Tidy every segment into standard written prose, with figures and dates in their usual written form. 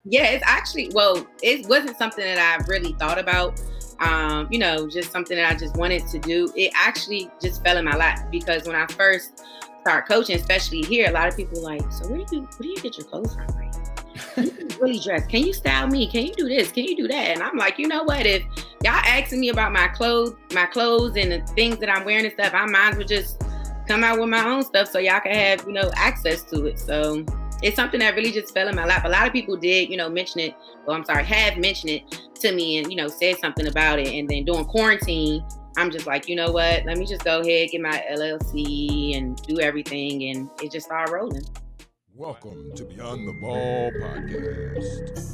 Yeah, it's actually, well, it wasn't something that I really thought about. Just something that I just wanted to do. It actually just fell in my lap because when I first started coaching, especially here, a lot of people are like, so where do you get your clothes from? Like, you really dress? Can you style me? Can you do this? Can you do that? And I'm like, you know what? If y'all asking me about my clothes and the things that I'm wearing and stuff, I might as well just come out with my own stuff so y'all can have, access to it. So it's something that really just fell in my lap. A lot of people did, mention it. Well, have mentioned it to me and, said something about it. And then during quarantine, I'm just like, you know what? Let me just go ahead, get my LLC and do everything. And it just started rolling. Welcome to Beyond the Ball podcast.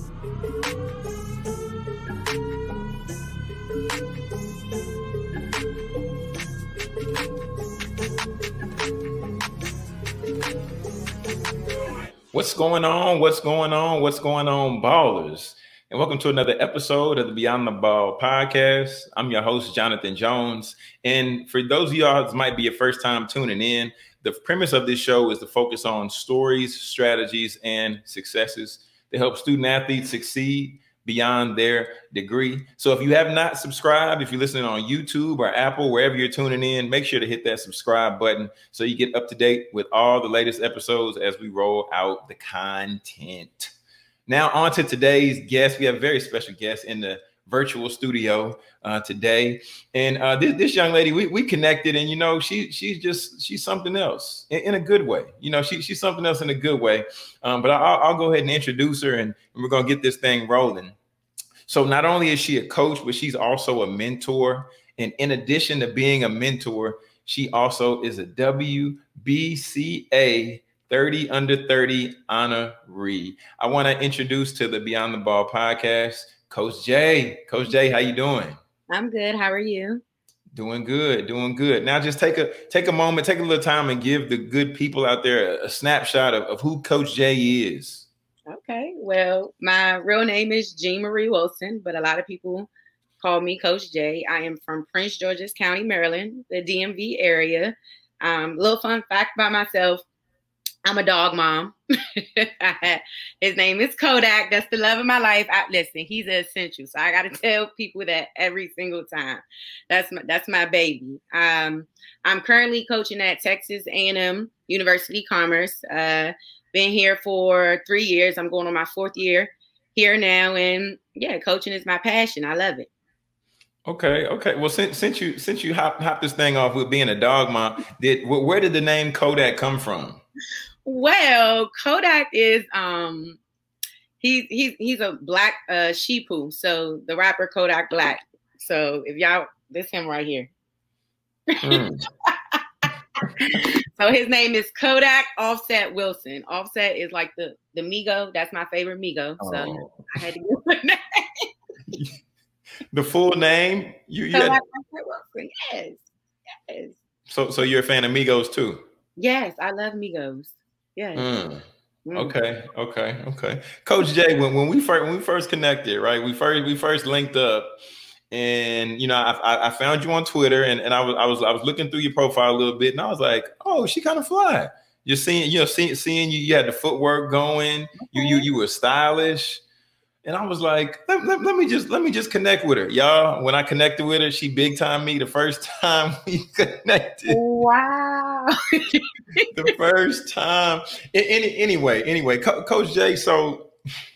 What's going on, ballers? And welcome to another episode of the Beyond the Ball podcast. I'm your host, Jonathan Jones. And for those of y'all that might be your first time tuning in, the premise of this show is to focus on stories, strategies, and successes to help student athletes succeed beyond their degree. So if you have not subscribed, if you're listening on YouTube or Apple, wherever you're tuning in, make sure to hit that subscribe button so you get up to date with all the latest episodes as we roll out the content. Now on to today's guest. We have a very special guest in the virtual studio today. And this young lady, we connected and, she's something else in a good way. She's something else in a good way. But I'll go ahead and introduce her and we're going to get this thing rolling. So not only is she a coach, but she's also a mentor. And in addition to being a mentor, she also is a WBCA 30 under 30 honoree. I want to introduce to the Beyond the Ball podcast, Coach J. Coach J, how you doing? I'm good. How are you? Doing good. Now just take a moment, take a little time and give the good people out there a snapshot of who Coach J is. Okay. Well, my real name is Jean Marie Wilson, but a lot of people call me Coach J. I am from Prince George's County, Maryland, the DMV area. Little fun fact about myself. I'm a dog mom. His name is Kodak. That's the love of my life. Listen, he's an essential. So I got to tell people that every single time. That's my baby. I'm currently coaching at Texas A&M University Commerce. Been here for 3 years. I'm going on my 4th year here now. And yeah, coaching is my passion. I love it. Okay. Well, since you hopped this thing off with being a dog mom, where did the name Kodak come from? Well, Kodak is he's a black sheepoo. So the rapper Kodak Black. So if y'all, this him right here. So his name is Kodak Offset Wilson. Offset is like the Migo. That's my favorite Migo. So I had to give him a name. The full name? You Kodak Offset Wilson. Yes. So you're a fan of Migos too? Yes, I love Migos. Yeah. Okay. Coach J, when we first connected, right? We first linked up, and I found you on Twitter, and I was looking through your profile a little bit, and I was like, oh, she kind of fly. You're seeing you had the footwork going, you were stylish. And I was like, let me just connect with her, y'all. When I connected with her, she big time me the first time we connected. Wow. The first time. Anyway, Coach J. So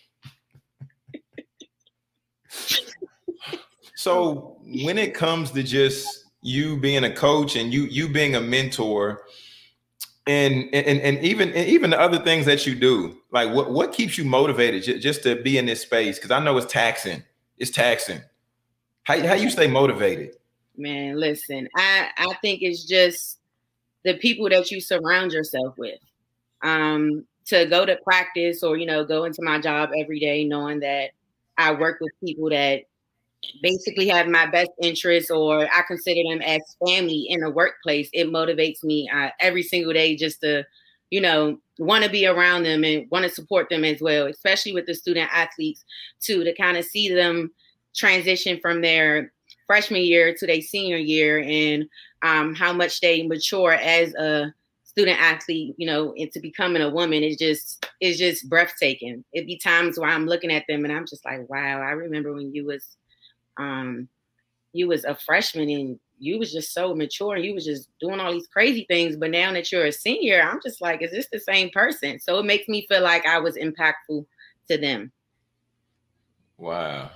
when it comes to just you being a coach and you being a mentor, and even the other things that you do, like what keeps you motivated just to be in this space? Because I know it's taxing. How you stay motivated? Man, listen, I think it's just the people that you surround yourself with. To go to practice or go into my job every day, knowing that I work with people that basically have my best interests, or I consider them as family in the workplace. It motivates me every single day just to, want to be around them and want to support them as well, especially with the student athletes too, to kind of see them transition from their freshman year to their senior year and how much they mature as a student athlete, you know, into becoming a woman is just breathtaking. It'd be times where I'm looking at them and I'm just like, wow, I remember when you was a freshman and you was just so mature and you was just doing all these crazy things. But now that you're a senior, I'm just like, is this the same person? So it makes me feel like I was impactful to them. Wow.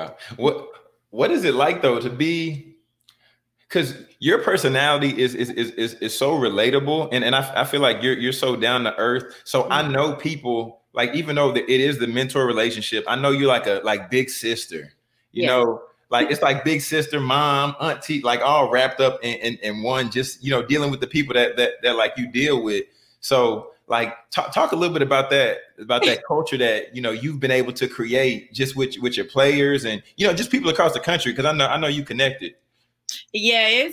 What is it like though to be, because your personality is so relatable, and I feel like you're so down to earth. So I know people, like, even though it is the mentor relationship, I know you're like big sister, you know, like it's like big sister, mom, auntie, like all wrapped up in one, just, you know, dealing with the people that like you deal with. So like talk a little bit about that culture that, you know, you've been able to create just with your players and, you know, just people across the country. Cause I know you connected. Yeah,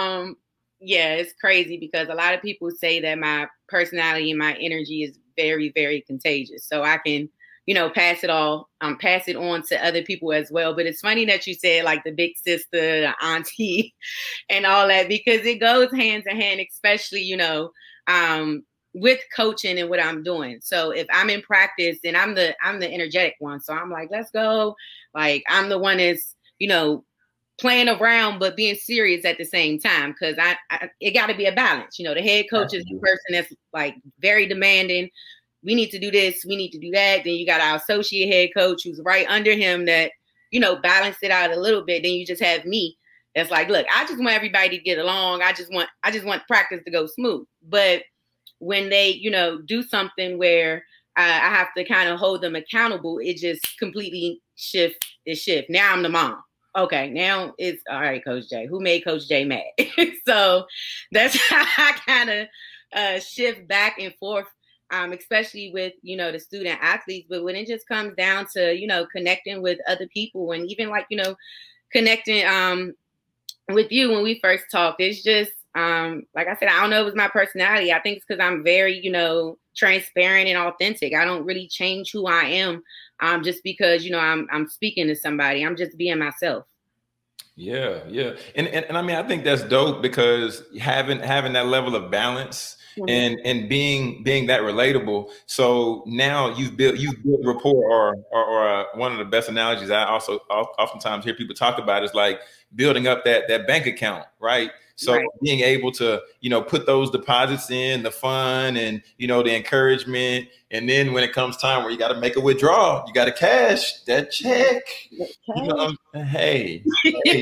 it's crazy because a lot of people say that my personality and my energy is very, very contagious. So I can, you know, pass it on to other people as well. But it's funny that you said like the big sister, the auntie and all that, because it goes hand in hand, especially, you know, with coaching and what I'm doing. So if I'm in practice, then I'm the energetic one. So I'm like, let's go. Like I'm the one that's, you know, playing around but being serious at the same time, because it got to be a balance. You know, the head coach is the person that's like very demanding. We need to do this, we need to do that. Then you got our associate head coach who's right under him that, you know, balance it out a little bit. Then you just have me that's like, look, I just want everybody to get along. I just want practice to go smooth. But when they, you know, do something where I have to kind of hold them accountable, it just completely shift. Now I'm the mom. Okay, now it's all right, Coach J. Who made Coach J mad? So that's how I kind of shift back and forth, especially with, you know, the student athletes. But when it just comes down to, you know, connecting with other people and even like, you know, connecting with you when we first talked, it's just, like I said, I don't know if it's my personality. I think it's because I'm very, you know, transparent and authentic. I don't really change who I am. Just because, you know, I'm speaking to somebody. I'm just being myself. Yeah. And I mean, I think that's dope because having that level of balance and being that relatable. So now you've built rapport, or one of the best analogies I also oftentimes hear people talk about is like building up that bank account, right? So being able to, you know, put those deposits in, the fun and, you know, the encouragement. And then when it comes time where you got to make a withdrawal, you got to cash that check. You know, hey. I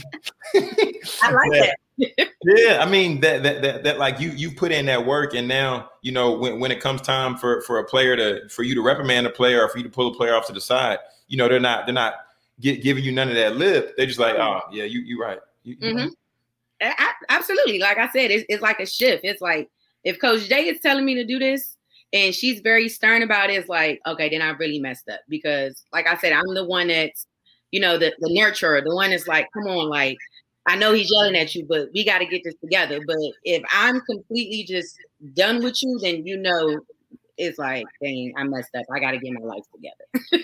like that. Yeah, I mean that like you put in that work, and now, you know, when it comes time for a player for you to reprimand a player or for you to pull a player off to the side, you know, they're not giving you none of that lip. They're just like, oh yeah, you're right. Mm-hmm. Absolutely. Like I said, it's like a shift. It's like if Coach J is telling me to do this and she's very stern about it, it's like, okay, then I really messed up, because like I said, I'm the one that's, you know, the nurturer, the one that's like, come on, like, I know he's yelling at you, but we got to get this together. But if I'm completely just done with you, then, you know, it's like, dang, I messed up. I got to get my life together.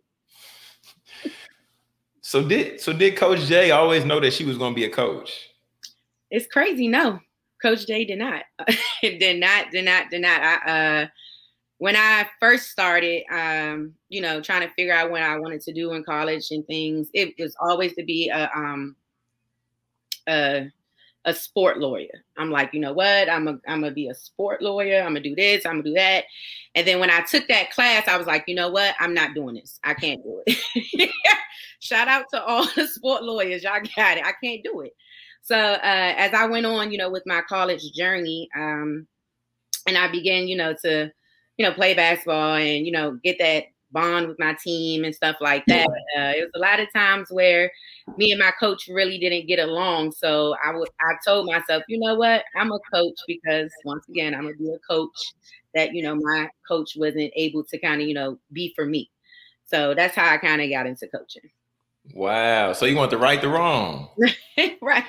So did Coach J always know that she was going to be a coach? It's crazy. No, Coach J did not. Did not. When I first started, you know, trying to figure out what I wanted to do in college and things, it was always to be a sport lawyer. I'm like, you know what? I'm gonna be a sport lawyer. I'm gonna do this. I'm gonna do that. And then when I took that class, I was like, you know what? I'm not doing this. I can't do it. Shout out to all the sport lawyers. Y'all got it. I can't do it. So as I went on, you know, with my college journey, and I began, you know, to, you know, play basketball and, you know, get that bond with my team and stuff like that. It was a lot of times where me and my coach really didn't get along. So I told myself, you know what, I'm a coach because once again, I'm going to be a coach that, you know, my coach wasn't able to kind of, you know, be for me. So that's how I kind of got into coaching. Wow. So you want to right the wrong. Right.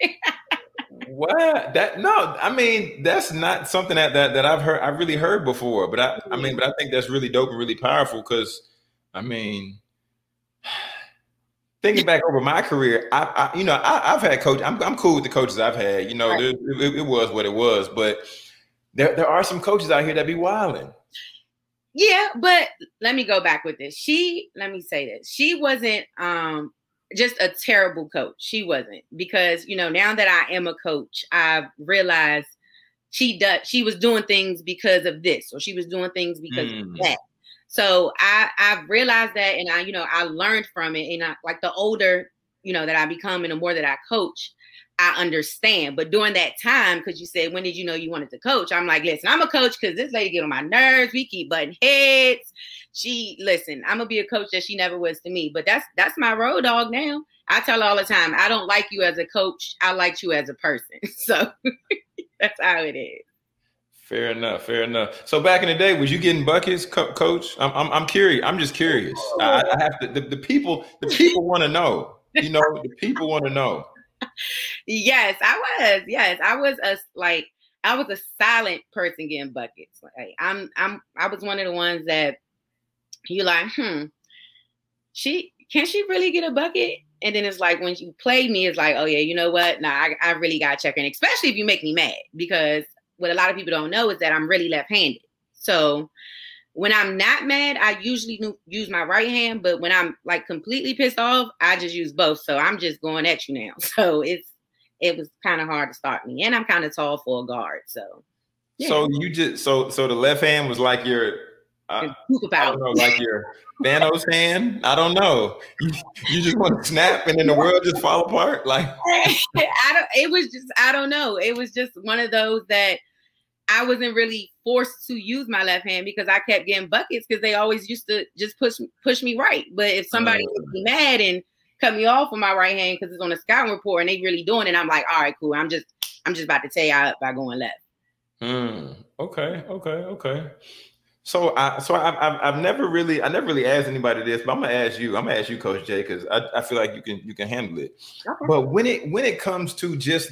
What? I mean, that's not something that I've really heard before, but I think that's really dope and really powerful, because I mean, thinking back over my career, I've had coach. I'm cool with the coaches I've had, you know, it was what it was, but There are some coaches out here that be wilding. Yeah, but let me go back with this. Let me say this. She wasn't just a terrible coach. She wasn't, because, you know, now that I am a coach, I've realized she was doing things because of this, or she was doing things because of that. So I've realized that, and I learned from it. And like the older, that I become and the more that I coach, I understand. But during that time, because you said, when did you know you wanted to coach? I'm like, listen, I'm a coach because this lady get on my nerves. We keep butting heads. I'm gonna be a coach that she never was to me. But that's my road dog now. I tell her all the time, I don't like you as a coach. I like you as a person. So that's how it is. Fair enough. So back in the day, was you getting buckets, coach? I'm curious. I'm just curious. I have to. The people want to know. The people want to know. Yes, I was. Yes, I was a silent person getting buckets. Like I was one of the ones that you like, can she really get a bucket? And then it's like, when you play me, it's like, oh yeah, you know what? Nah, I really got to check in, especially if you make me mad, because what a lot of people don't know is that I'm really left-handed. So when I'm not mad, I usually use my right hand, but when I'm like completely pissed off, I just use both. So I'm just going at you now. So it was kind of hard to start me, and I'm kind of tall for a guard. So yeah. So you just so the left hand was like your I don't know, like your Thanos hand. I don't know. You just want to snap and then the world just fall apart. Like I don't know. It was just one of those that I wasn't really forced to use my left hand, because I kept getting buckets because they always used to just push me right. But if somebody gets me mad and cut me off with my right hand because it's on a scouting report and they really doing it, I'm like, all right, cool. I'm just about to tear y'all up by going left. Okay. So I've never really asked anybody this, but I'm gonna ask you, Coach Jay, because I feel like you can handle it. Okay. But when it comes to just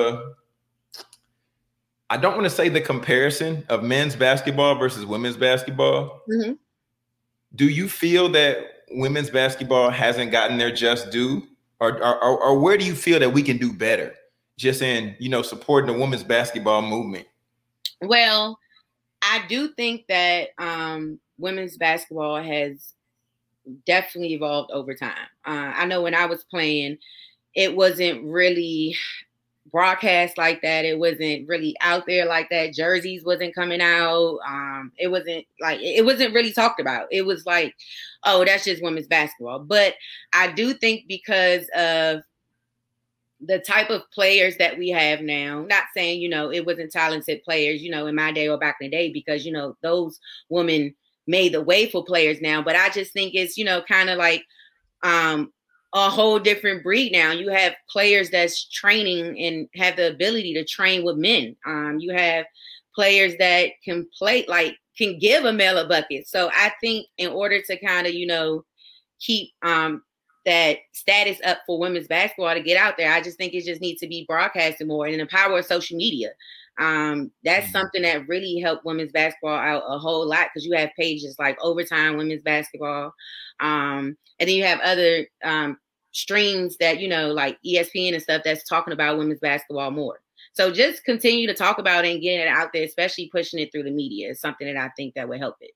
I don't want to say the comparison of men's basketball versus women's basketball. Mm-hmm. Do you feel that women's basketball hasn't gotten their just due, or where do you feel that we can do better, just in supporting the women's basketball movement? Well, I do think that women's basketball has definitely evolved over time. I know when I was playing, it wasn't really broadcast like that. It wasn't really out there like that. Jerseys wasn't coming out. It wasn't really talked about. It was like, oh, that's just women's basketball. But I do think because of the type of players that we have now, not saying, it wasn't talented players, in my day or back in the day, because, those women made the way for players now. But I just think it's, kind of like a whole different breed now. You have players that's training and have the ability to train with men. You have players that can play, like can give a male a bucket. So I think in order to kind of, keep that status up for women's basketball to get out there, I just think it just needs to be broadcasted more. And the power of social media, that's something that really helped women's basketball out a whole lot, because you have pages like Overtime Women's Basketball, and then you have other streams that like ESPN and stuff that's talking about women's basketball more. So just continue to talk about it and getting it out there, especially pushing it through the media, is something that I think that would help it.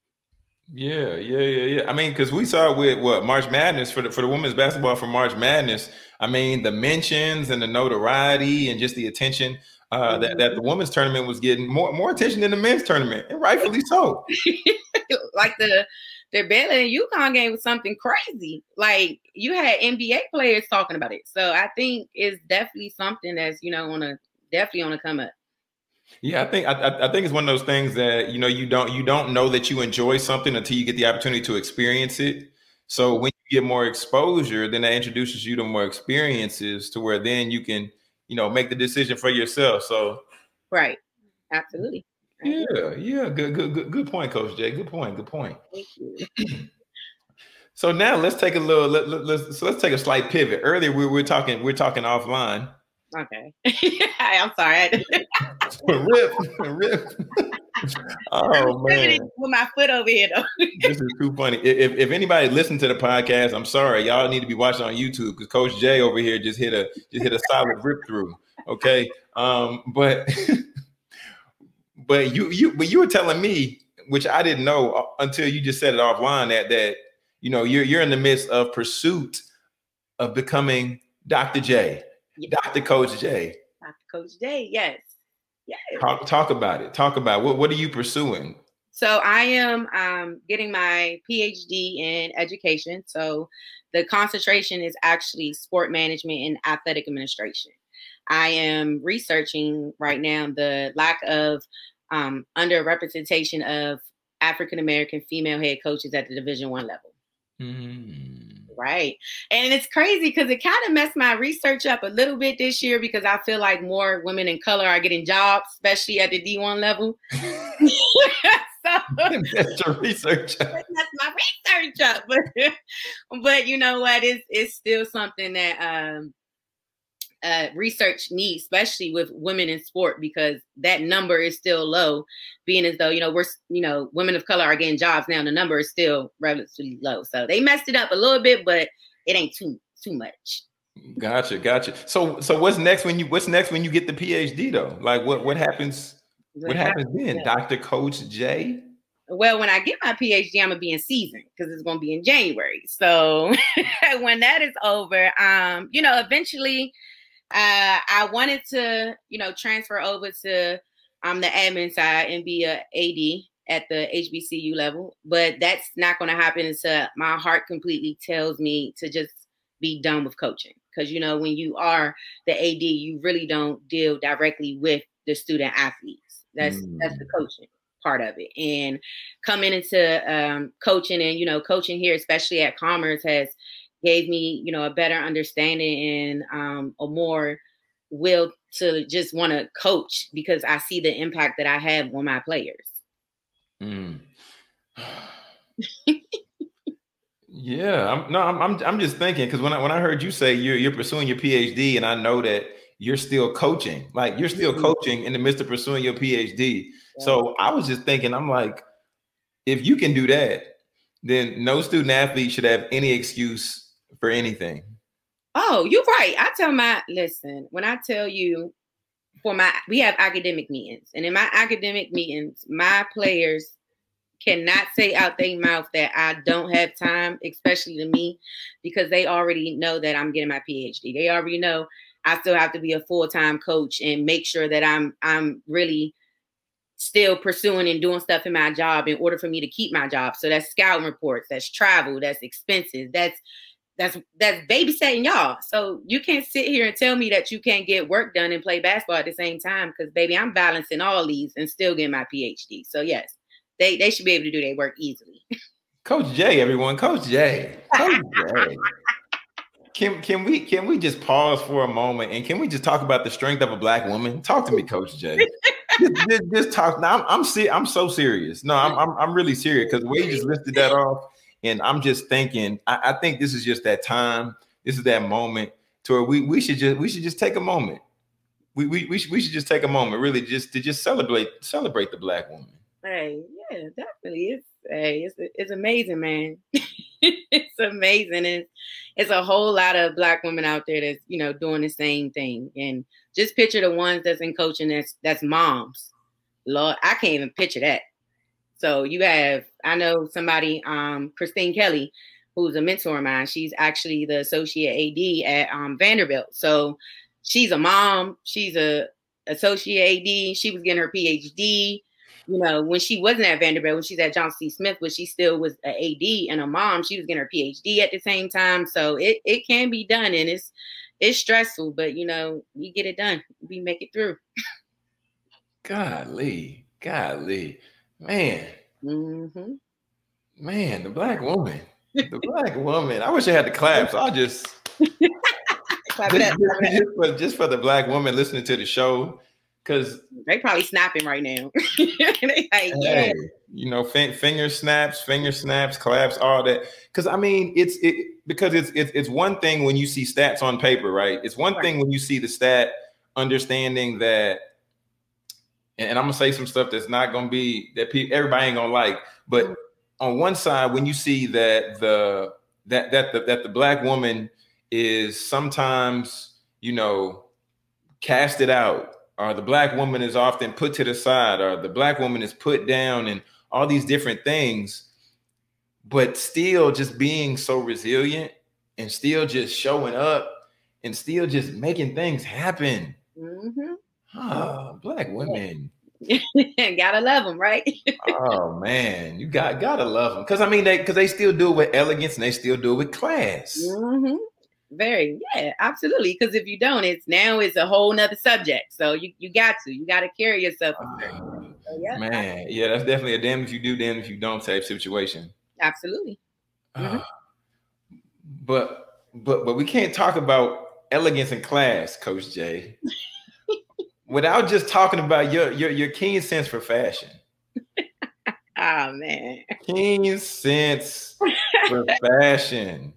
Yeah. I mean, because we saw with March Madness for the women's basketball for March Madness. I mean, the mentions and the notoriety and just the attention that the women's tournament was getting more attention than the men's tournament, and rightfully so. Like the Baylor and UConn game was something crazy. Like you had NBA players talking about it. So I think it's definitely something that's on a come up. Yeah, I think it's one of those things that you don't know that you enjoy something until you get the opportunity to experience it. So when you get more exposure, then that introduces you to more experiences, to where then you can make the decision for yourself. So right, absolutely. Yeah. Good point, Coach Jay. Good point. Thank you. So now let's take let's take a slight pivot. Earlier we're talking offline. Okay. I'm sorry. Rip. Oh man. With my foot over here though. This is too funny. If anybody listened to the podcast, I'm sorry. Y'all need to be watching on YouTube, because Coach Jay over here just hit a solid rip through. Okay. But But you were telling me, which I didn't know until you just said it offline, that you're in the midst of pursuit of becoming Dr. J, Dr. Coach J. Dr. Coach J, yes. Talk about it. Talk about what are you pursuing? So I am getting my PhD in education. So the concentration is actually sport management and athletic administration. I am researching right now the lack of underrepresentation of African-American female head coaches at the Division I level. Right. And it's crazy because it kind of messed my research up a little bit this year because I feel like more women in color are getting jobs, especially at the D1 level. That's your research. That's my research up. But you know what? It's still something that research needs, especially with women in sport, because that number is still low, being as though, women of color are getting jobs now. The number is still relatively low. So they messed it up a little bit, but it ain't too much. Gotcha. So what's next when you get the PhD though? Like what happens? What happens then? Yeah. Dr. Coach J? Well, when I get my PhD, I'm gonna be in season because it's gonna be in January. So when that is over, eventually I wanted to, transfer over to the admin side and be a AD at the HBCU level, but that's not going to happen until my heart completely tells me to just be done with coaching. Because, when you are the AD, you really don't deal directly with the student athletes. That's the coaching part of it. And coming into coaching and, coaching here, especially at Commerce, has gave me, a better understanding and a more will to just want to coach because I see the impact that I have on my players. Yeah, I'm just thinking because when I heard you say you're pursuing your PhD, and I know that you're still coaching, like you're still coaching in the midst of pursuing your PhD. Yeah. So I was just thinking, I'm like, if you can do that, then no student athlete should have any excuse for anything. Oh, you're right. When I tell you we have academic meetings, and in my academic meetings, my players cannot say out their mouth that I don't have time, especially to me, because they already know that I'm getting my PhD. They already know I still have to be a full-time coach and make sure that I'm really still pursuing and doing stuff in my job in order for me to keep my job. So that's scouting reports, that's travel, that's expenses, that's babysitting y'all. So you can't sit here and tell me that you can't get work done and play basketball at the same time, because baby, I'm balancing all these and still getting my PhD. So yes, they should be able to do their work easily. Coach J, everyone, Coach J. Coach J. Can we just pause for a moment and can we just talk about the strength of a Black woman? Talk to me, Coach J. just talk. Now I'm so serious. No, I'm really serious because the way you just listed that off. And I'm just thinking, I think this is just that time. This is that moment to where we should just take a moment. We should just take a moment, really, just to celebrate the Black woman. Hey, yeah, definitely. It's amazing, man. It's amazing. And it's a whole lot of Black women out there that's doing the same thing. And just picture the ones that's in coaching that's moms. Lord, I can't even picture that. So I know somebody, Christine Kelly, who's a mentor of mine. She's actually the associate AD at Vanderbilt. So she's a mom. She's a associate AD. She was getting her PhD, when she wasn't at Vanderbilt, when she's at Johnson C. Smith, but she still was an AD and a mom. She was getting her PhD at the same time. So it can be done, and it's stressful, but we get it done. We make it through. Golly. Man. Mm-hmm. Man, the Black woman. The Black woman. I wish I had the claps. I'll just just for the Black woman listening to the show, because they probably snapping right now. They like, yeah. Finger snaps, claps, all that. Because I mean, it's one thing when you see stats on paper, right? It's one thing when you see the stat, understanding that. And I'm gonna say some stuff that's not gonna be that everybody ain't gonna like. But on one side, when you see that the Black woman is sometimes casted out or the black woman is often put to the side, or the black woman is put down, and all these different things, but still just being so resilient and still just showing up and still just making things happen. Mm-hmm. Oh, black women. Gotta love them, right? Oh man, you gotta love them, because I mean they still do it with elegance and they still do it with class. Mm-hmm. Very, yeah, absolutely. Because if you don't, it's a whole nother subject. So you got to carry yourself. So, yeah. Man, yeah, that's definitely a damn if you do, damn if you don't type situation. Absolutely. Mm-hmm. But we can't talk about elegance in class, Coach J, without just talking about your keen sense for fashion. Oh man, keen sense for fashion.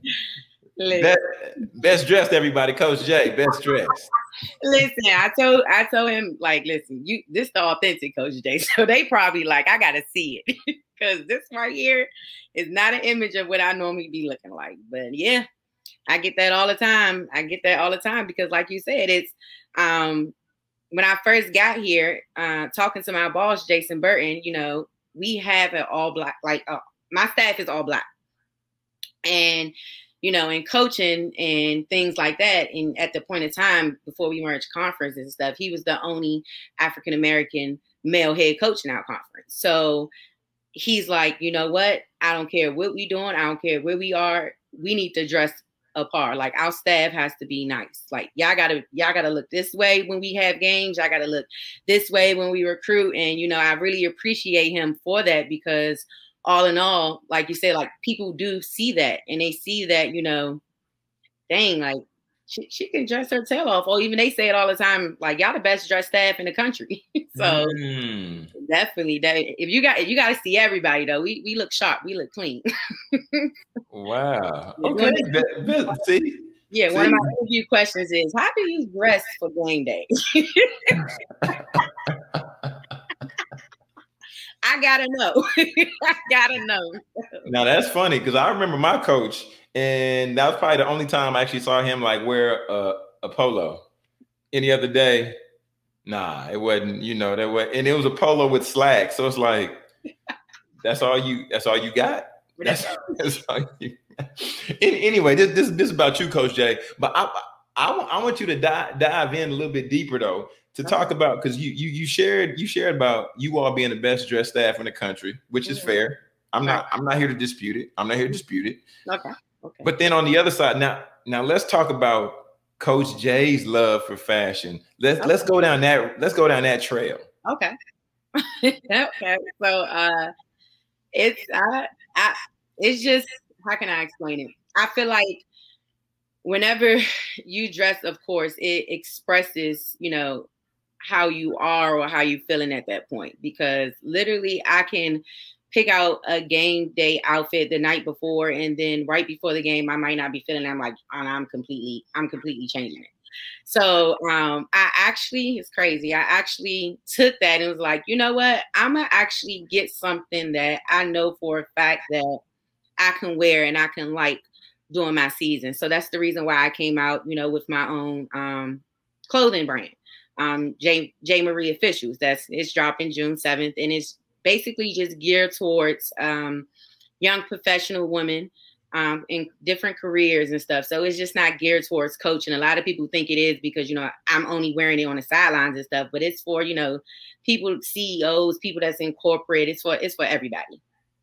Best dressed, everybody. Coach J, best dressed. Listen, I told him, like, listen, this the authentic Coach J. So they probably like, I gotta see it because this right here is not an image of what I normally be looking like. But yeah, I get that all the time. Because, like you said, it's when I first got here, talking to my boss, Jason Burton. You know, we have an all black. Like my staff is all black, and you know, in coaching and things like that. And at the point of time before we merged conferences and stuff, he was the only African-American male head coach in our conference. So he's like, you know what? I don't care what we doing. I don't care where we are. We need to dress apart. Like our staff has to be nice. Like y'all gotta look this way when we have games. Y'all gotta look this way when we recruit. And, you know, I really appreciate him for that because all in all, like you said, like people do see that and they see that, you know, dang, like she can dress her tail off. Or even they say it all the time, like y'all the best dressed staff in the country. So definitely that if you got to see everybody though. We look sharp, we look clean. Wow. Okay. See? Yeah, one of my interview questions is, how do you dress for game day? I gotta know. I gotta know. Now that's funny because I remember my coach, and that was probably the only time I actually saw him like wear a polo. Any other day, nah, it wasn't. You know, and it was a polo with slacks. So it's like, that's all you got. That's all you got. Anyway, this is about you, Coach J. But I want you to dive in a little bit deeper though. To talk about, because you shared about you all being the best dressed staff in the country, which is fair. I'm not here to dispute it. Okay. But then on the other side, now let's talk about Coach J's love for fashion. Let's go down that trail. Okay. Okay. So it's just, how can I explain it? I feel like whenever you dress, of course, it expresses, you know, how you are or how you feeling at that point, because literally I can pick out a game day outfit the night before, and then right before the game I might not be feeling it. I'm like, I'm completely changing it. So it's crazy. I actually took that and was like, you know what, I'm gonna actually get something that I know for a fact that I can wear and I can like during my season. So that's the reason why I came out, you know, with my own clothing brand. J Marie Officials. It's dropping June 7th, and it's basically just geared towards young professional women in different careers and stuff. So it's just not geared towards coaching. A lot of people think it is because, you know, I'm only wearing it on the sidelines and stuff, but it's for, you know, people, CEOs, people that's in corporate. It's for everybody.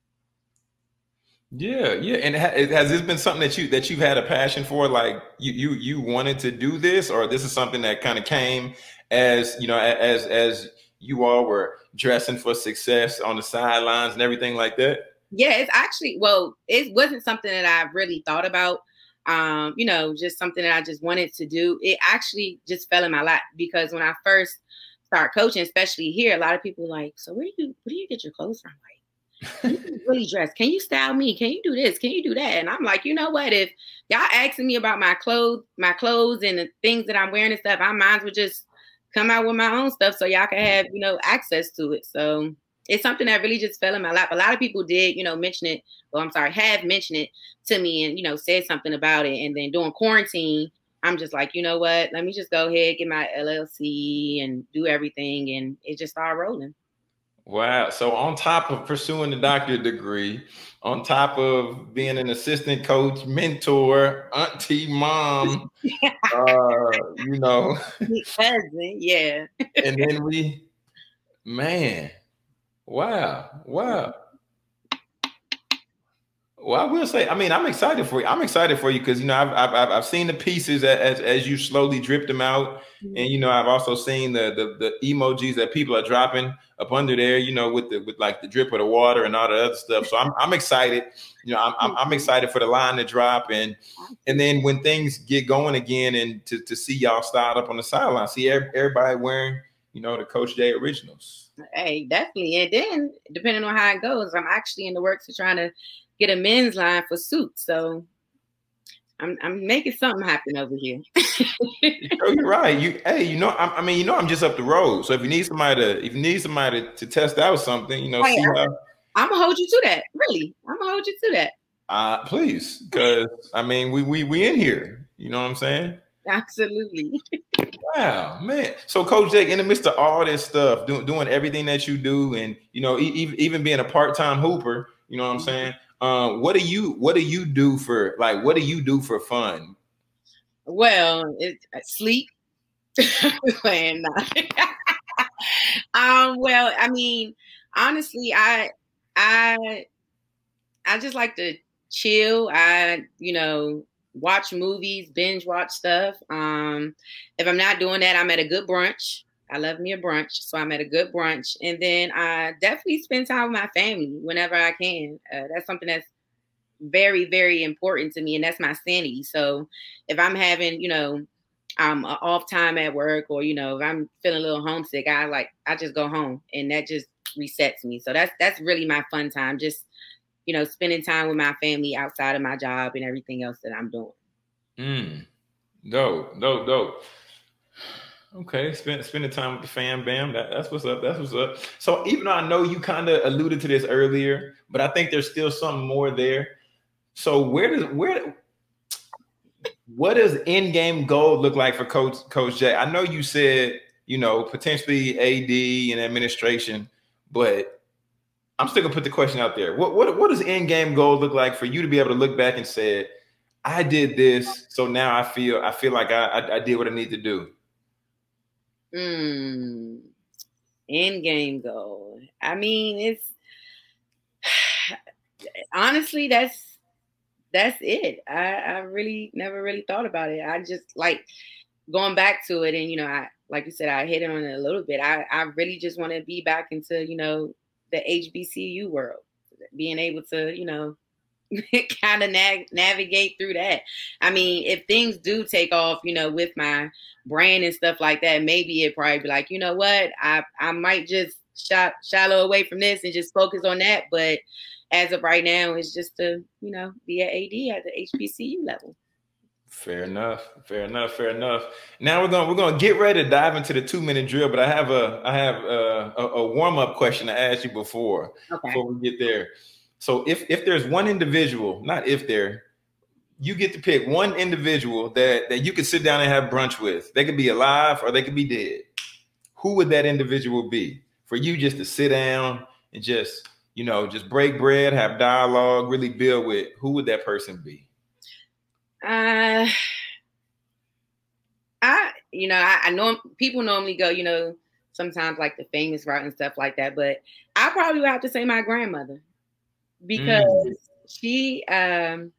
Yeah. And has this been something that you've had a passion for? Like you wanted to do this, or this is something that kind of came as, you know, as you all were dressing for success on the sidelines and everything like that? Yeah, it's actually, well, it wasn't something that I really thought about. You know, just something that I just wanted to do. It actually just fell in my lap because when I first started coaching, especially here, a lot of people were like, so where do you get your clothes from? Like, you really dress? Can you style me? Can you do this? Can you do that? And I'm like, you know what? If y'all asking me about my clothes and the things that I'm wearing and stuff, I might as well just come out with my own stuff so y'all can have, you know, access to it. So it's something that really just fell in my lap. A lot of people did, you know, have mentioned it to me and, you know, said something about it. And then during quarantine, I'm just like, you know what? Let me just go ahead, get my LLC and do everything. And it just started rolling. Wow. So on top of pursuing the doctorate degree, on top of being an assistant coach, mentor, auntie, mom, you know, Cousin, yeah. and then man, wow. Well, I will say, I mean, I'm excited for you. I'm excited for you because, you know, I've seen the pieces as you slowly drip them out. And, you know, I've also seen the emojis that people are dropping up under there, you know, with like the drip of the water and all the other stuff. So I'm excited. You know, I'm excited for the line to drop and then when things get going again and to see y'all start up on the sideline, see everybody wearing, you know, the Coach J originals. Hey, definitely. And then depending on how it goes, I'm actually in the works of trying to get a men's line for suits. So I'm making something happen over here. Oh, you're right. I'm just up the road. So if you need somebody to test out something, you know, see how. I'm gonna hold you to that. Really, I'm gonna hold you to that. Please, because I mean, we in here. You know what I'm saying? Absolutely. Wow, man. So, Coach Jake, in the midst of all this stuff, doing everything that you do, and you know, even being a part-time hooper, you know what I'm saying? What do you do for fun? Well, sleep. Playing well, I mean, honestly, I just like to chill. I, you know, watch movies, binge watch stuff. If I'm not doing that, I'm at a good brunch. I love me a brunch, so I'm at a good brunch, and then I definitely spend time with my family whenever I can. That's something that's very, very important to me, and that's my sanity. So if I'm having, you know, an off time at work, or you know, if I'm feeling a little homesick, I just go home, and that just resets me. So that's really my fun time. Just, you know, spending time with my family outside of my job and everything else that I'm doing. Dope. Okay, spending time with the fam, bam. That's what's up. So even though I know you kind of alluded to this earlier, but I think there's still something more there. So what does end game goal look like for Coach J? I know you said, you know, potentially AD and administration, but I'm still gonna put the question out there. What does end game goal look like for you to be able to look back and say, I did this, so now I feel like I did what I need to do? End game goal. I mean, it's honestly that's it. I really never really thought about it. I just like going back to it, and you know, I like you said, I hit on it a little bit. I really just want to be back into, you know, the HBCU world, being able to, you know, kind of navigate through that. I mean, if things do take off, you know, with my brand and stuff like that, maybe it probably be like, you know what, I might just shallow away from this and just focus on that. But as of right now, it's just to, you know, be an AD at the HBCU level. Fair enough. Now we're gonna get ready to dive into the 2-minute drill, but I have a warm-up question to ask you before we get there. So if there's one individual, you get to pick one individual that you could sit down and have brunch with. They could be alive or they could be dead. Who would that individual be for you just to sit down and just, you know, just break bread, have dialogue, really build with? Who would that person be? I know people normally go, you know, sometimes like the famous route and stuff like that, but I probably would have to say my grandmother, because she's that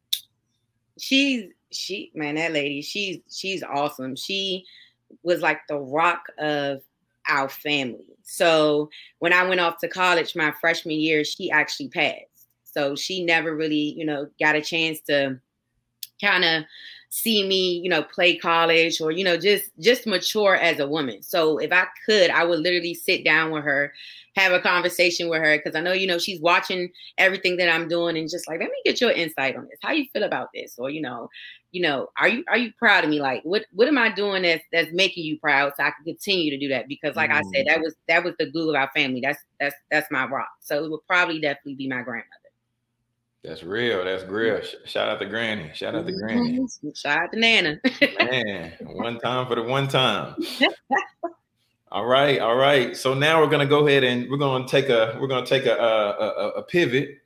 lady, she's awesome. She was like the rock of our family. So when I went off to college my freshman year, she actually passed. So she never really, you know, got a chance to kind of see me, you know, play college or, you know, just mature as a woman. So if I could, I would literally sit down with her, have a conversation with her, because I know, you know, she's watching everything that I'm doing and just like, let me get your insight on this. How you feel about this? Or, you know, are you proud of me? Like, what am I doing that's making you proud, so I can continue to do that? Because like I said, that was the glue of our family. That's my rock. So it would probably definitely be my grandmother. That's real. That's real. Shout out to Granny. Shout out to Granny. Shout out to Nana. Man, one time for the one time. All right, all right. So now we're gonna go ahead and we're gonna take a pivot.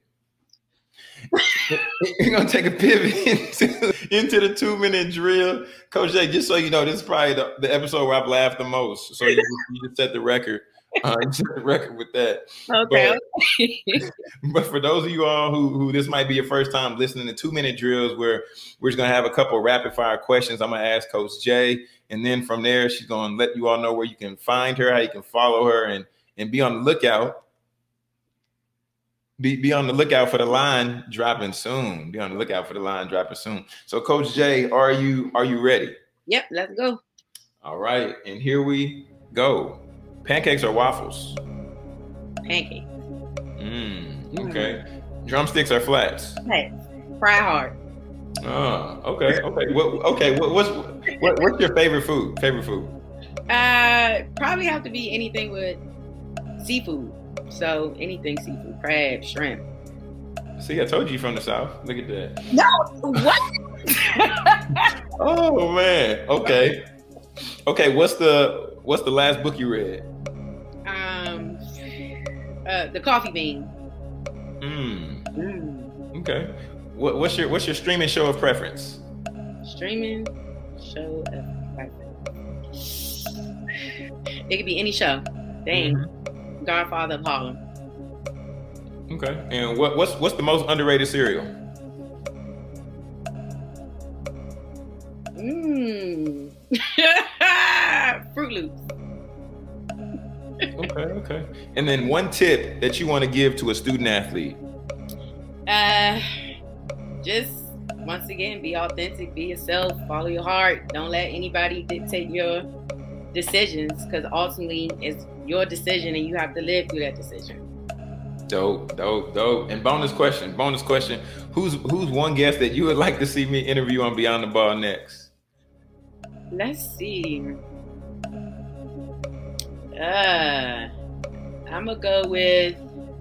We're gonna take a pivot into the 2-minute drill. Coach Jay, just so you know, this is probably the episode where I've laughed the most. So you just set the record. You set the record with that. Okay. But for those of you all who this might be your first time listening to 2-minute drills, where we're just gonna have a couple rapid fire questions. I'm gonna ask Coach Jay, and then from there, she's gonna let you all know where you can find her, how you can follow her, and be on the lookout. Be on the lookout for the line dropping soon. Be on the lookout for the line dropping soon. So, Coach Jay, are you ready? Yep, let's go. All right, and here we go. Pancakes or waffles? Pancakes. Okay. Drumsticks or flats? Hey, fry hard. Oh, okay. What's your favorite food? Probably have to be anything with seafood. So anything seafood, crab, shrimp. See, I told you from the South. Look at that. No, what? Oh man. Okay. What's the last book you read? The Coffee Bean. Okay. What's your streaming show of preference? Streaming show of preference. It could be any show. Dang. Godfather of Harlem. Okay. And what's the most underrated cereal? Fruit Loops. Okay. And then one tip that you want to give to a student athlete? Just once again, be authentic, be yourself, follow your heart. Don't let anybody dictate your decisions, because ultimately it's your decision and you have to live through that decision. Dope. And bonus question. Who's one guest that you would like to see me interview on Beyond the Ball next? Let's see. I'm gonna go with.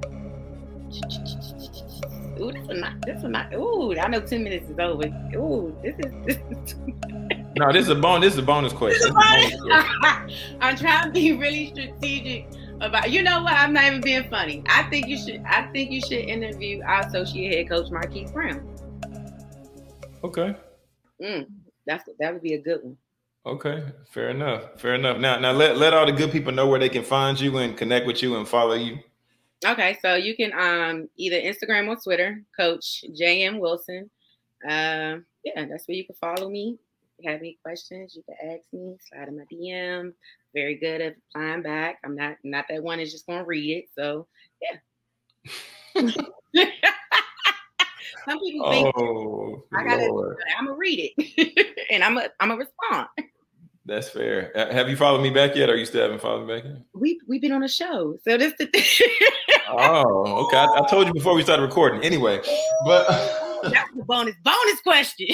Ooh, this one not. Ooh, I know 10 minutes is over. Ooh, this is. No, this is a bonus question. I'm trying to be really strategic about. You know what? I'm not even being funny. I think you should interview our associate head coach Marquise Brown. Okay. That would be a good one. Okay, fair enough. Now let all the good people know where they can find you and connect with you and follow you. Okay, so you can either Instagram or Twitter, Coach JM Wilson. Yeah, that's where you can follow me. If you have any questions, you can ask me, slide in my DM. Very good at replying back. I'm not that one is just gonna read it. So yeah. Some people think I'm gonna read it and I'm gonna respond. That's fair. Have you followed me back yet, or you still haven't followed me back yet? We've been on a show, so this the thing. Oh, okay. I told you before we started recording. Anyway, but that's the bonus question.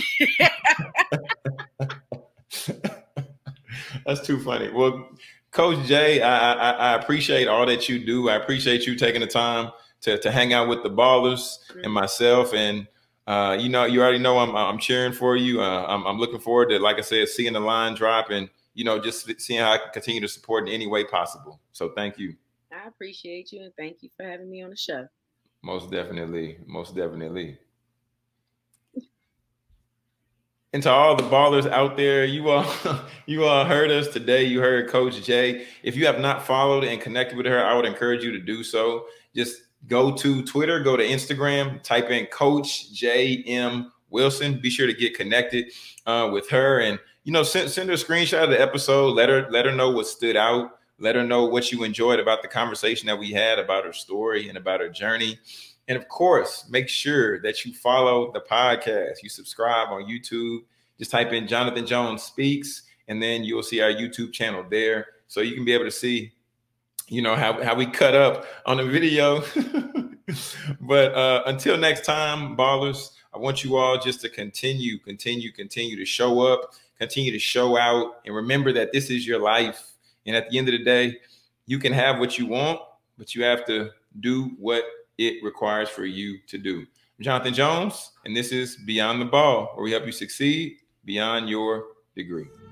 That's too funny. Well, Coach Jay, I appreciate all that you do. I appreciate you taking the time to hang out with the ballers and myself. And you already know I'm cheering for you. I'm looking forward to, like I said, seeing the line drop and just seeing how I can continue to support in any way possible. So thank you. I appreciate you and thank you for having me on the show. Most definitely. And to all the ballers out there, you all heard us today. You heard Coach Jay. If you have not followed and connected with her, I would encourage you to do so. Just go to Twitter, go to Instagram, type in Coach JM Wilson. Be sure to get connected with her, and send her a screenshot of the episode. Let her know what stood out. Let her know what you enjoyed about the conversation that we had, about her story and about her journey. And of course, make sure that you follow the podcast. You subscribe on YouTube. Just type in Jonathan Jones Speaks, and then you'll see our YouTube channel there. So you can be able to see, how we cut up on the video. But until next time, ballers, I want you all just to continue to show up, continue to show out, and remember that this is your life. And at the end of the day, you can have what you want, but you have to do what it requires for you to do. I'm Jonathan Jones, and this is Beyond the Ball, where we help you succeed beyond your degree.